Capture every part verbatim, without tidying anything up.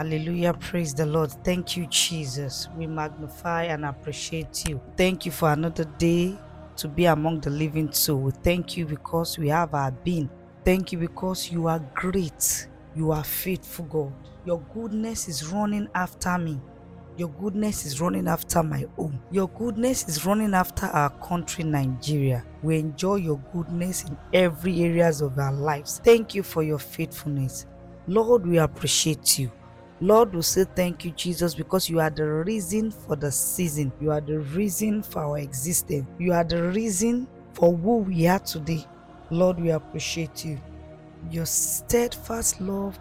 Hallelujah. Praise the Lord. Thank you, Jesus. We magnify and appreciate you. Thank you for another day to be among the living too. We thank you because we have our being. Thank you because you are great. You are faithful, God. Your goodness is running after me. Your goodness is running after my home. Your goodness is running after our country, Nigeria. We enjoy your goodness in every areas of our lives. Thank you for your faithfulness. Lord, we appreciate you. Lord, we say thank you, Jesus, because you are the reason for the season. You are the reason for our existence. You are the reason for who we are today. Lord, we appreciate you. Your steadfast love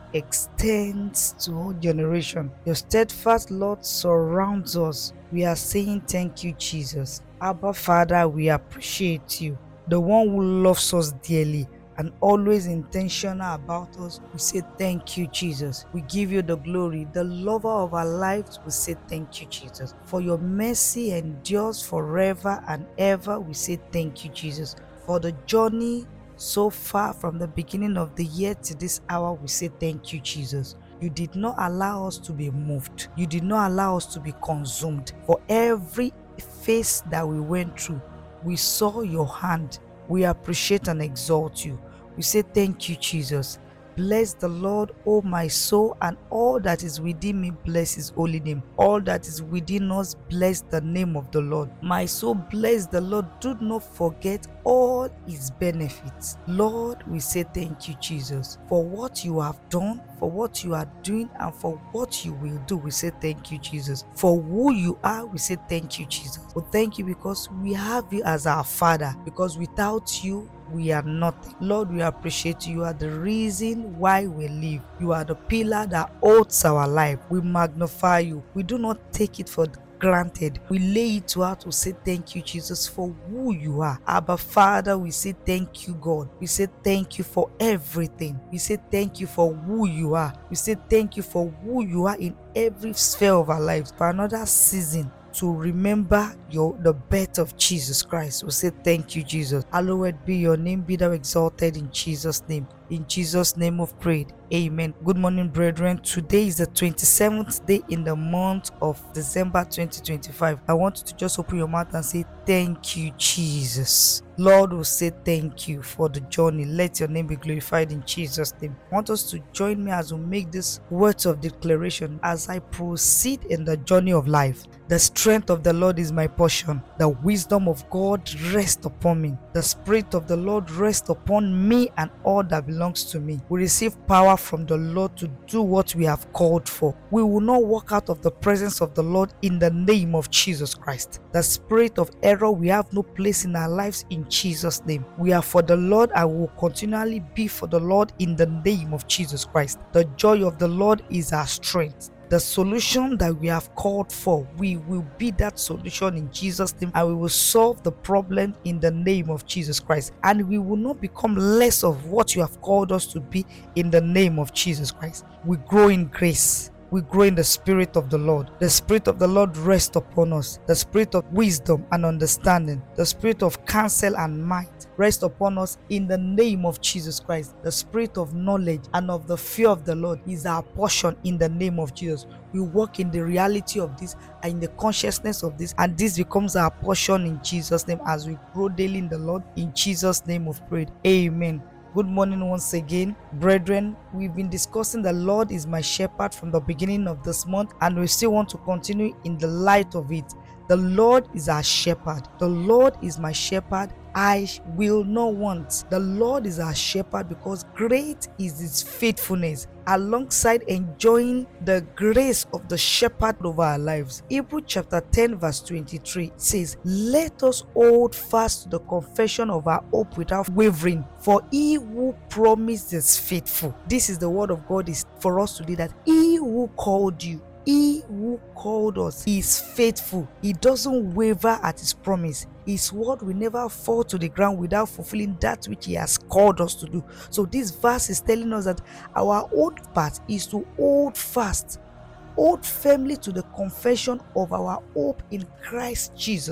extends to all generation. Your steadfast love surrounds us. We are saying thank you, Jesus. Abba, Father, we appreciate you. The one who loves us dearly and always intentional about us. We say thank you, Jesus. We give you the glory. The lover of our lives, we say thank you, Jesus. For your mercy endures forever and ever. We say thank you, Jesus. For the journey so far from the beginning of the year to this hour, we say thank you, Jesus. You did not allow us to be moved. You did not allow us to be consumed. For every phase that we went through, we saw your hand. We appreciate and exalt you. We say thank you, Jesus. Bless the Lord, O my soul, and all that is within me, bless his holy name. All that is within us, bless the name of the Lord. My soul, bless the Lord. Do not forget all his benefits. Lord, we say thank you, Jesus, for what you have done, for what you are doing, and for what you will do. We say thank you, Jesus. For who you are, we say thank you, Jesus. We thank you because we have you as our Father, because without you, we are nothing. Lord, we appreciate you. You are the reason why we live. You are the pillar that holds our life. We magnify you. We do not take it for granted. We lay it to out to say thank you, Jesus, for who you are. Abba, Father, we say thank you, God. We say thank you for everything. We say thank you for who you are. We say thank you for who you are in every sphere of our lives. For another season to remember your the birth of Jesus Christ. We say thank you, Jesus. Hallowed be your name, be thou exalted in Jesus' name. In Jesus' name we've prayed. Amen. Good morning, brethren. Today is the twenty-seventh day in the month of December twenty twenty-five. I want you to just open your mouth and say, thank you, Jesus. Lord, will say thank you for the journey. Let your name be glorified in Jesus' name. I want us to join me as we make this words of declaration as I proceed in the journey of life. The strength of the Lord is my portion. The wisdom of God rests upon me. The Spirit of the Lord rests upon me and all that belongs to me. We receive power from the Lord to do what we have called for. We will not walk out of the presence of the Lord in the name of Jesus Christ. The spirit of error, we have no place in our lives in Jesus' name. We are for the Lord and will continually be for the Lord in the name of Jesus Christ. The joy of the Lord is our strength. The solution that we have called for, we will be that solution in Jesus' name, and we will solve the problem in the name of Jesus Christ. And we will not become less of what you have called us to be in the name of Jesus Christ. We grow in grace. We grow in the Spirit of the Lord. The Spirit of the Lord rests upon us. The Spirit of wisdom and understanding, the Spirit of counsel and might rest upon us in the name of Jesus Christ. The Spirit of knowledge and of the fear of the Lord is our portion in the name of Jesus. We walk in the reality of this and in the consciousness of this, and this becomes our portion in Jesus' name as we grow daily in the Lord. In Jesus' name we've prayed. Amen. Good morning once again, brethren. We've been discussing the Lord is my shepherd from the beginning of this month, and we still want to continue in the light of it. The Lord is our shepherd. The Lord is my shepherd. I will not want. The Lord is our shepherd because great is his faithfulness, alongside enjoying the grace of the shepherd over our lives. Hebrews chapter ten verse twenty-three says, let us hold fast to the confession of our hope without wavering, for he who promised is faithful. This is the word of God is for us today, that he who called you, he who called us is faithful. He doesn't waver at his promise. His word will never fall to the ground without fulfilling that which he has called us to do. So this verse is telling us that our own part is to hold fast, hold firmly to the confession of our hope in Christ Jesus.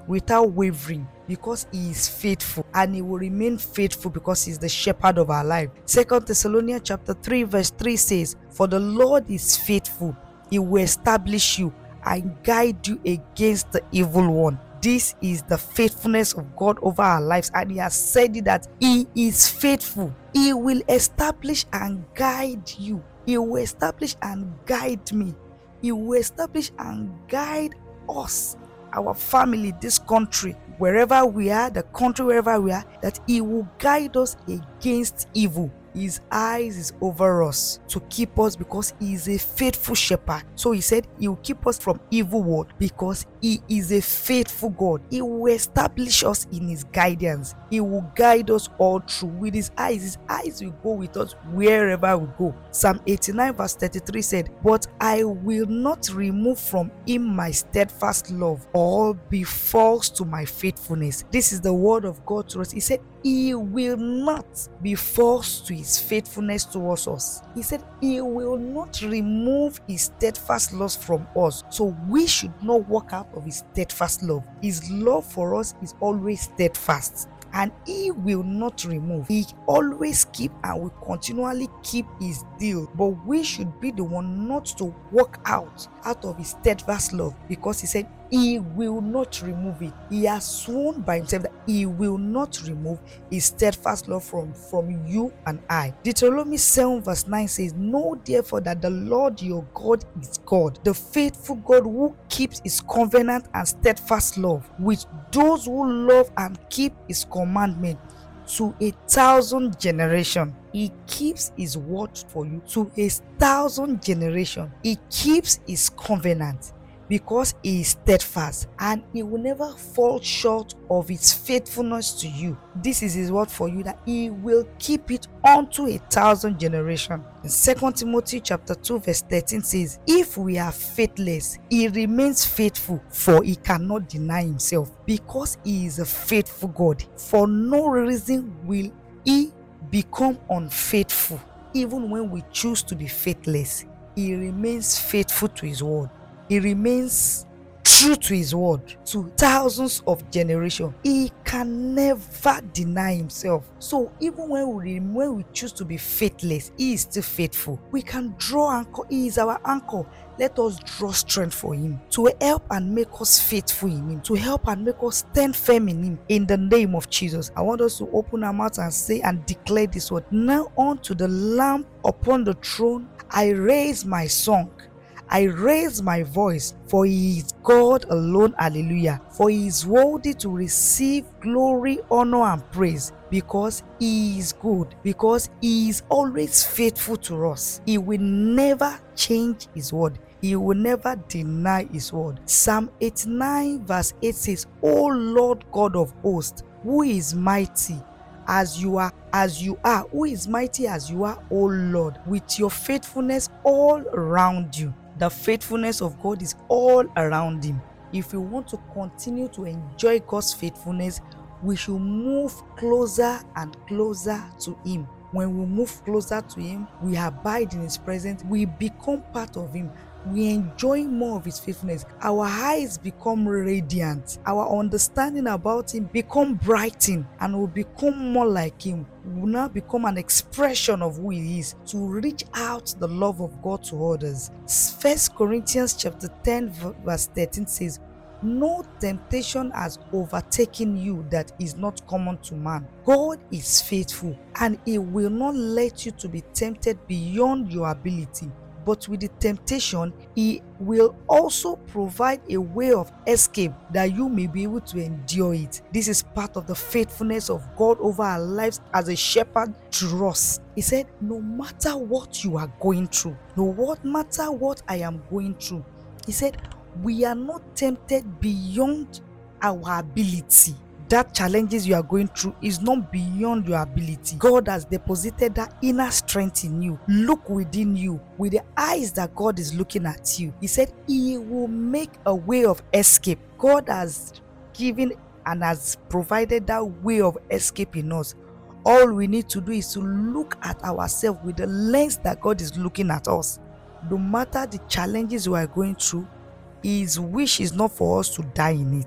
without wavering, because he is faithful, and he will remain faithful because he is the shepherd of our life. Second Thessalonians chapter three verse three says, "For the Lord is faithful, he will establish you and guide you against the evil one." This is the faithfulness of God over our lives, and he has said it that he is faithful. He will establish and guide you. He will establish and guide me. He will establish and guide us, our family, this country, wherever we are, the country wherever we are, that he will guide us against evil. His eyes is over us to keep us because he is a faithful shepherd. So he said he will keep us from evil word because he is a faithful God. He will establish us in his guidance. He will guide us all through with his eyes. His eyes will go with us wherever we go. Psalm eighty-nine verse thirty-three said, "But I will not remove from him my steadfast love or be false to my faithfulness." This is the word of God to us. He said he will not be false to his faithfulness towards us. He said he will not remove his steadfast love from us. So we should not walk out of his steadfast love. His love for us is always steadfast, and he will not remove. He always keep and will continually keep his deal. But we should be the one not to walk out out of his steadfast love, because he said he will not remove it. He has sworn by himself that he will not remove his steadfast love from, from you and I. Deuteronomy seven verse nine says, "Know therefore that the Lord your God is God, the faithful God who keeps his covenant and steadfast love with those who love and keep his commandment to a thousand generation." He keeps his word for you to a thousand generation. He keeps his covenant because he is steadfast, and he will never fall short of his faithfulness to you. This is his word for you, that he will keep it unto a thousand generations. In Second Timothy chapter two verse thirteen says, "If we are faithless, he remains faithful, for he cannot deny himself." Because he is a faithful God, for no reason will he become unfaithful. Even when we choose to be faithless, he remains faithful to his word. He remains true to his word to thousands of generations. He can never deny himself. So even when we when we choose to be faithless, he is still faithful. We can draw anchor. He is our anchor. Let us draw strength for him to help and make us faithful in him, to help and make us stand firm in him. In the name of Jesus, I want us to open our mouth and say and declare this word. "Now unto the Lamb upon the throne I raise my song. I raise my voice, for he is God alone, hallelujah. For he is worthy to receive glory, honor, and praise, because he is good, because he is always faithful to us. He will never change his word. He will never deny his word." Psalm eighty-nine verse eight says, "O Lord God of hosts, who is mighty as you are, as you are, who is mighty as you are, O Lord, with your faithfulness all around you." The faithfulness of God is all around him. If we want to continue to enjoy God's faithfulness, we should move closer and closer to him. When we move closer to him, we abide in his presence, we become part of him, we enjoy more of his faithfulness. Our eyes become radiant, our understanding about him become brightened, and will become more like him. We will now become an expression of who he is, to reach out the love of God to others. First Corinthians chapter ten verse thirteen says, "No temptation has overtaken you that is not common to man. God is faithful, and he will not let you to be tempted beyond your ability. But with the temptation, he will also provide a way of escape that you may be able to endure it." This is part of the faithfulness of God over our lives as a shepherd to us. He said, no matter what you are going through, no what matter what I am going through, he said, we are not tempted beyond our ability. That challenges you are going through is not beyond your ability. God has deposited that inner strength in you. Look within you with the eyes that God is looking at you. He said he will make a way of escape. God has given and has provided that way of escape in us. All we need to do is to look at ourselves with the lens that God is looking at us. No matter the challenges we are going through, his wish is not for us to die in it.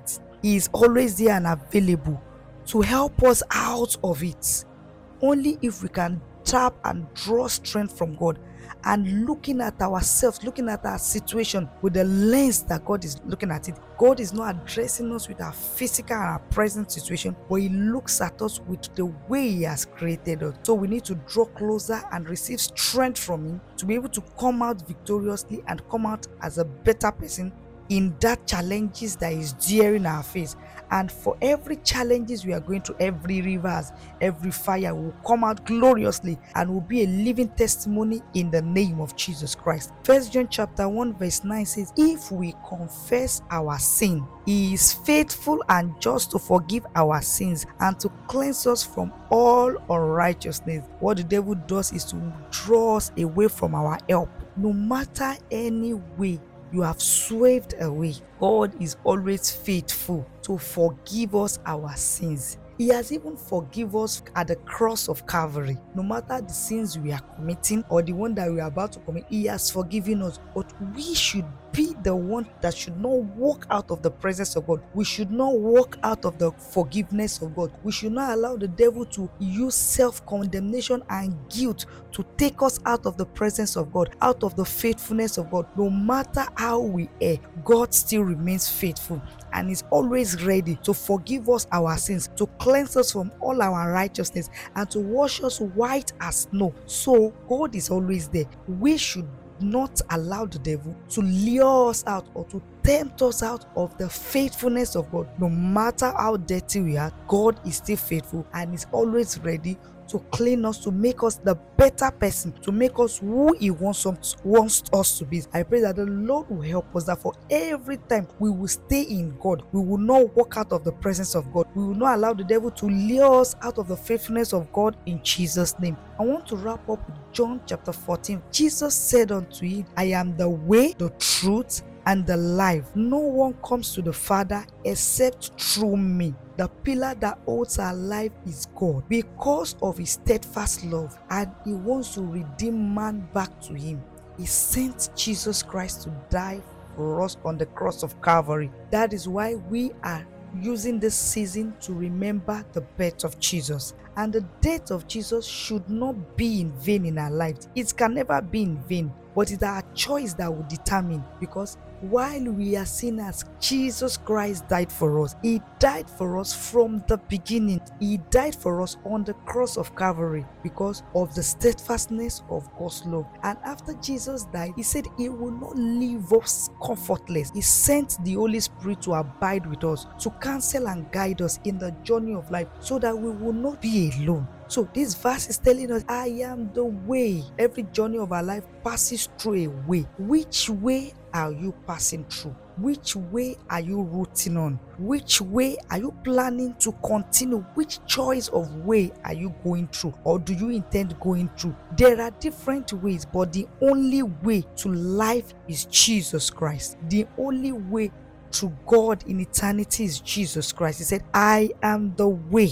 He is always there and available to help us out of it. Only if we can tap and draw strength from God and looking at ourselves, looking at our situation with the lens that God is looking at it. God is not addressing us with our physical and our present situation, but He looks at us with the way He has created us. So we need to draw closer and receive strength from Him to be able to come out victoriously and come out as a better person in that challenges that is daring our face. And for every challenges we are going through, every rivers, every fire will come out gloriously and will be a living testimony in the name of Jesus Christ. First John chapter one verse nine says, if we confess our sin, He is faithful and just to forgive our sins and to cleanse us from all unrighteousness. What the devil does is to draw us away from our help. No matter any way you have swerved away, God is always faithful to forgive us our sins. He has even forgiven us at the cross of Calvary. No matter the sins we are committing or the one that we are about to commit, He has forgiven us. But we should be the one that should not walk out of the presence of God. We should not walk out of the forgiveness of God. We should not allow the devil to use self-condemnation and guilt to take us out of the presence of God, out of the faithfulness of God. No matter how we err, God still remains faithful and is always ready to forgive us our sins, to cleanse us from all our righteousness, and to wash us white as snow. So God is always there. We should not allow the devil to lure us out or to tempt us out of the faithfulness of God. No matter how dirty we are, God is still faithful and is always ready to clean us, to make us the better person, to make us who He wants us, wants us to be. I pray that the Lord will help us, that for every time we will stay in God, we will not walk out of the presence of God. We will not allow the devil to lure us out of the faithfulness of God in Jesus' name. I want to wrap up with John chapter fourteen. Jesus said unto him, I am the way, the truth, and the life. No one comes to the Father except through me. The pillar that holds our life is God, because of His steadfast love, and He wants to redeem man back to Him. He sent Jesus Christ to die for us on the cross of Calvary. That is why we are using this season to remember the birth of Jesus. And the death of Jesus should not be in vain in our lives. It can never be in vain, but it's our choice that will determine, because while we are sinners, Jesus Christ died for us. He died for us from the beginning. He died for us on the cross of Calvary because of the steadfastness of God's love. And after Jesus died, He said He will not leave us comfortless. He sent the Holy Spirit to abide with us, to counsel and guide us in the journey of life, so that we will not be alone. So this verse is telling us, I am the way. Every journey of our life passes through a way. Which way are you passing through? Which way are you rooting on? Which way are you planning to continue? Which choice of way are you going through, or do you intend going through? There are different ways, but the only way to life is Jesus Christ. The only way to God in eternity is Jesus Christ. He said, I am the way.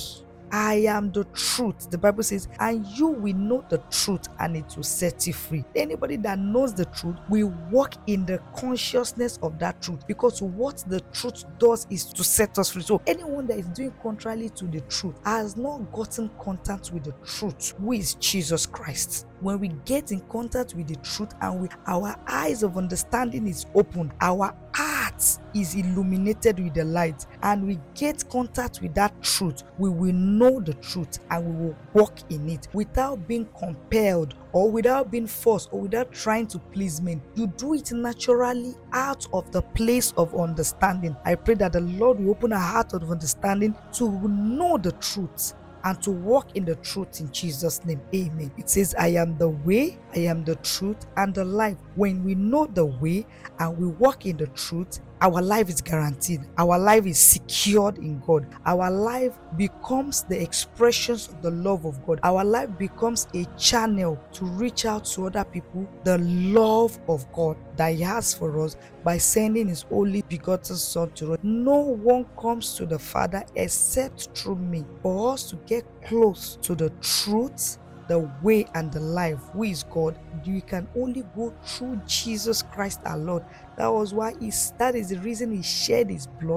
I am the truth. The Bible says, and you will know the truth and it will set you free. Anybody that knows the truth will walk in the consciousness of that truth, because what the truth does is to set us free. So anyone that is doing contrary to the truth has not gotten contact with the truth, who is Jesus Christ. When we get in contact with the truth and we, our eyes of understanding is open, our heart is illuminated with the light, and we get contact with that truth, we will know the truth and we will walk in it without being compelled or without being forced or without trying to please men. You do it naturally out of the place of understanding. I pray that the Lord will open our heart of understanding to know the truth and to walk in the truth in Jesus' name. Amen. It says, I am the way, I am the truth, and the life. When we know the way and we walk in the truth, our life is guaranteed. Our life is secured in God. Our life becomes the expressions of the love of God. Our life becomes a channel to reach out to other people the love of God that He has for us by sending His only begotten Son to us. No one comes to the Father except through me. For us to get close to the truth, the way, and the life, who is God, you can only go through Jesus Christ our Lord. That was why he, that is the reason He shed His blood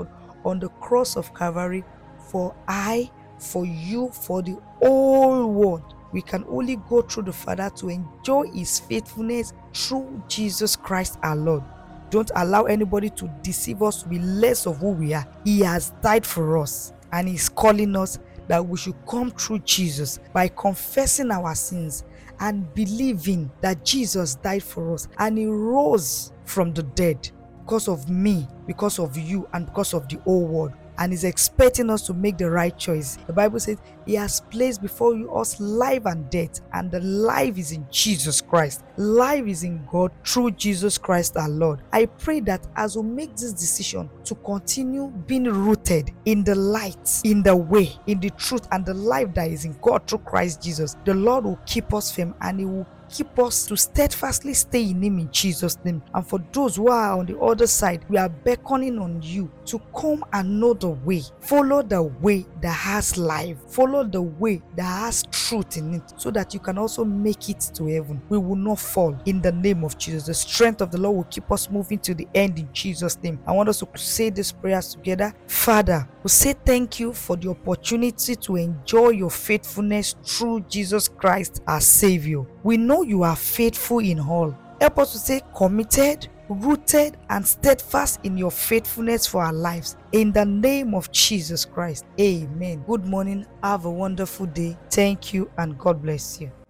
on the cross of Calvary for I, for you, for the whole world. We can only go through the Father to enjoy His faithfulness through Jesus Christ our Lord. Don't allow anybody to deceive us to be less of who we are. He has died for us, and He's calling us that we should come through Jesus by confessing our sins and believing that Jesus died for us and He rose from the dead because of me, because of you, and because of the whole world. And He's expecting us to make the right choice. The Bible says He has placed before you us life and death, and the life is in Jesus Christ. Life is in God through Jesus Christ our Lord. I pray that as we make this decision to continue being rooted in the light, in the way, in the truth, and the life that is in God through Christ Jesus, the Lord will keep us firm, and He will keep us to steadfastly stay in Him in Jesus' name. And for those who are on the other side, we are beckoning on you to come and know the way. Follow the way that has life. Follow the way that has truth in it, so that you can also make it to heaven. We will not fall in the name of Jesus. The strength of the Lord will keep us moving to the end in Jesus' name. I want us to say these prayers together. Father, we say thank you for the opportunity to enjoy your faithfulness through Jesus Christ our Savior. We know you are faithful in all. Help us to stay committed, rooted, and steadfast in your faithfulness for our lives. In the name of Jesus Christ. Amen. Good morning. Have a wonderful day. Thank you, and God bless you.